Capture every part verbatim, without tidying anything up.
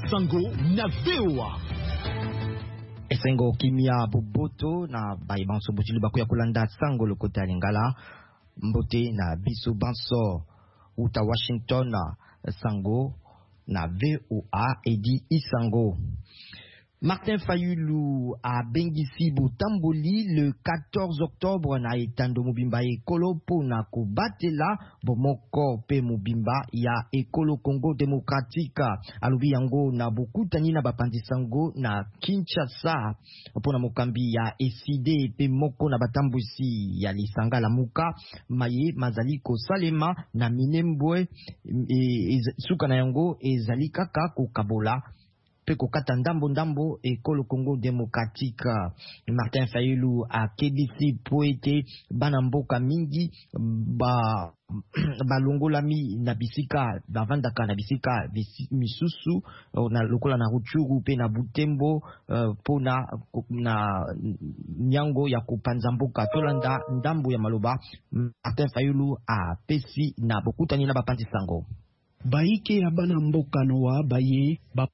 Sango na V O A. Esengo kimia boboto na baibanso butili bakuya kulanda Sango lokota lingala mbote na biso banso uta Washington na Sango na V O A edi Isango. Martin Fayulu a Bengisi Botamboli le quatorze octobre na etando mobimba ekolo pona ko batela bomoko pe mobimba ya ekolo Congo démocratique alubi yango na bokutani na bapandisango na Kinshasa pona mokambi ya eside pe moko na batambusi ya lisanga la muka maye mazali ko salema na minembwe e, e, suka na yango ezali kaka ko kabola Peko kata ndambo ndambo ekolo Congo démocratique. Martin Fayulu a kebisi poete bana mboka mingi ba balongolami na bisika bavandaka na bisika misusu na lokola na Rutshuru pe na Butembo uh, pona na nyango ya kupanza mboka tolanda ndambo ya maloba. Martin Fayulu a pesi na bokutani na bapanzi sango baike ya bana mboka noa baye ba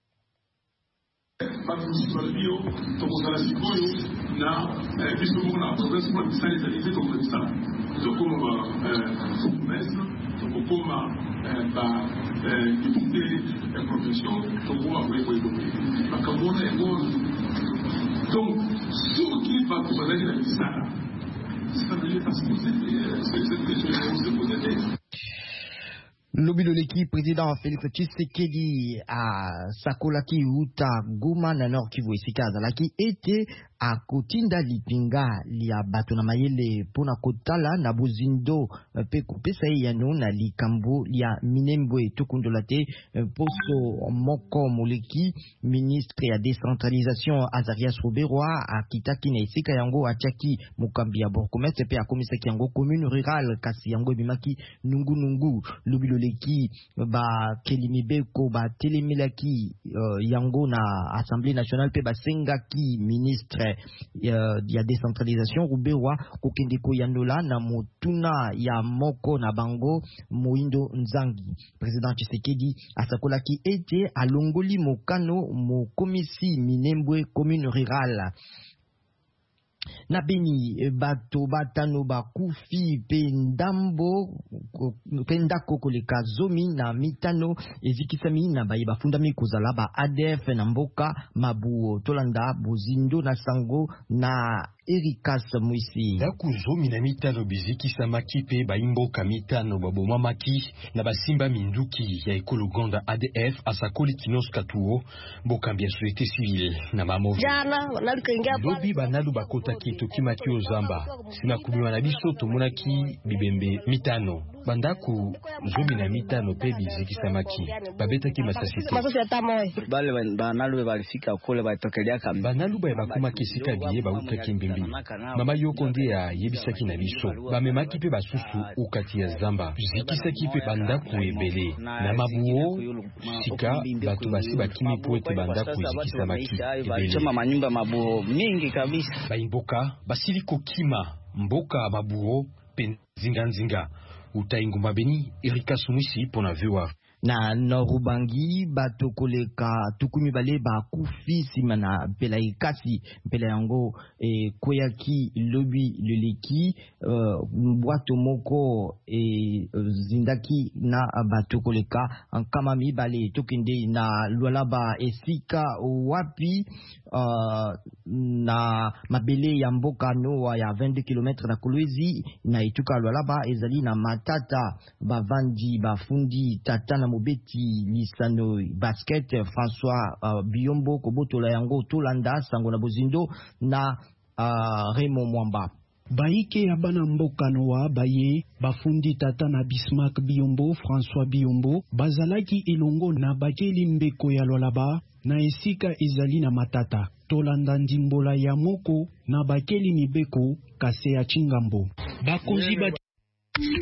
Bio, Tokozala Sikoyo, na Bisomo, na province pour la spécialisée comme ça. Donc, comme promesse, donc, comme la profession, donc, on va développer. Donc, on est bon. Donc, ce qui va vous donner la vie, ça veut dire parce que cette question se pose. Lobi de l'équipe président Félix Tshisekedi à Sakolaki Uta Goma na Nord Kivu esika zalaki était a kotinda lipinga lia bato na mayele pona kotala na bozindo pe kopesa yano na likambo lia minembwe tokundola te poso moko moleki ministre ya décentralisation Azarias Roberwa akitaki na esika yango atiaki mokambi ya bourgmestre pe akomisaki yango commune rurale kasi yango bimaki nungu nungu lobi leki ba kelimibeko ba telemilaki uh, yango na Assemblée nationale pe ba sengaki ministre Uh, ya décentralisation Rubewa kokendeko yandola na motuna ya moko na bango Moindo Nzangi. Président Tshisekedi asakolaki ete alongoli mokano mo komisi minembwe commune rurale na Beni bato batano bakufi pe ndambo pe ndako koleka zomi na mitano ezikisami na baye bafundami kozala ba A D F na mboka mabuo tolanda bozindo na sango na Erikas Mwisi. Daku zomi na mitano bizikisa makipe ba imboka mitano baboma maki na basimba minduki ya ekolo Gonda A D F asakoli kinos katuo bokambi ya société civile na mamovi. Jana nalukengia dobi banalu bakota kitu kimaki ozamba sina kubiwa na biso tomonaki bibembe mitano bandaku zomi na mitano pe bizikisa maki babetaki masasite bale banalu balifika kule batokelea kama banalu ba bakuma kisika biye ba utaki mbimbi mama yoko ndia yebisaki na biso bamemaki pe basusu ukati ya zamba zikisaki pe bandaku ebele na mabuo sika batu basi bakimi poete bandaku zikisa maki ebele chama manyumba mabuo mingi kabisa baimboka basiliko kima mboka mabuo pe zinga nzinga utainguma Beni Erika Sumisi pona V O A. Na Norubangi bato koleka tukumi bale ba kufi simana pela ikasi pela yango e koyaki lobi leleki uh, mbwato moko e zindaki na bato koleka ankamami bale tokende na lualaba esika wapi uh, na mabele ya mboka noa ya vingt-deux kilomètres na Kolwezi na ituka lualaba ezali na matata bavandi bafundi tata na mobeti lisano basket François uh, Biombo kobotola yango tolanda sango na bozindo na uh, Raymond Mwamba. Baike ya bana mboka noa baye bafundi tata na Bismarck Biombo François Biombo bazalaki elongo na bakeli mbeko ya lolaba na esika ezali na matata tolanda ndimbola ya moko na bakeli mibeko kase ya Chingambo bakonzi ba